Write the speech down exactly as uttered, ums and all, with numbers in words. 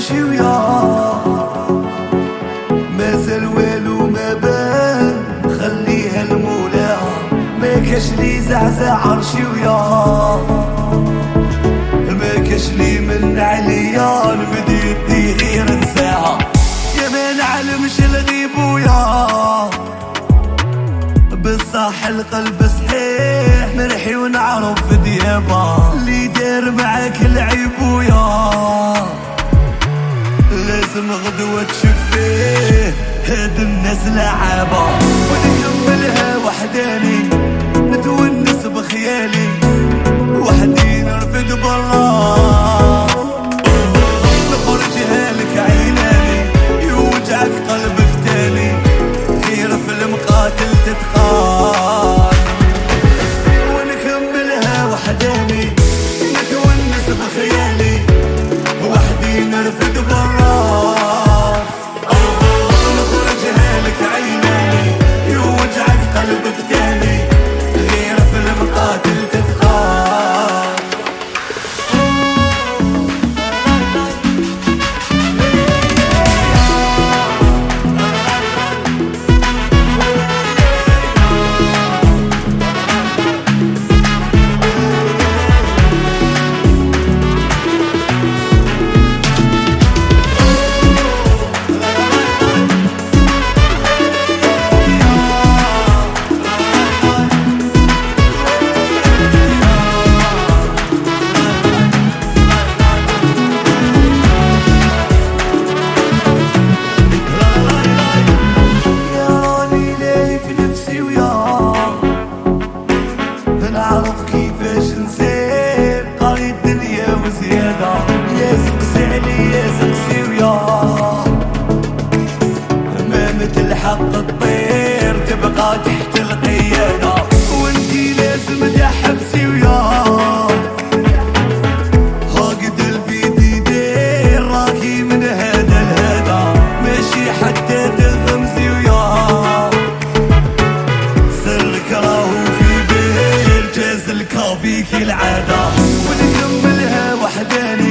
نمشي وياه مازال والو ما بان خليها المولى ما كاش لي زعزع عرشي وياه ما كاش لي من عليا نمد يدي غير نساها يا ما نعلمش الغيب وياه بصح القلب صحيح مرحي ونعرف ديابا اللي دار معاك العيب وياه لازم غدوة تشوف فيه هاد الناس لعابة ونكملها وحداني نتونس بخيالي وحدي نرفد برا نخرجها لك عيناني يوجعك قلبك تاني غير في المقاتل تتقال ونكملها وحداني نتونس بخيالي وحدي نرفد برا نخرجها لك عيناني يوجعك قلبك تاني غير في المقاتل تتقال نعرف كيفاش نسير قاري الدنيا وزيادة يا سقسي علي يا سقسي وياه ما متلحق الطير تبقى تحت القيادة وانتي لازم تحبسي وياه هاقد الفيدي دير راكي من هذا الهذا ماشي حتى تغمزي وياه سرك راهو في بير جاز الكافيك العادة ونكملها وحداني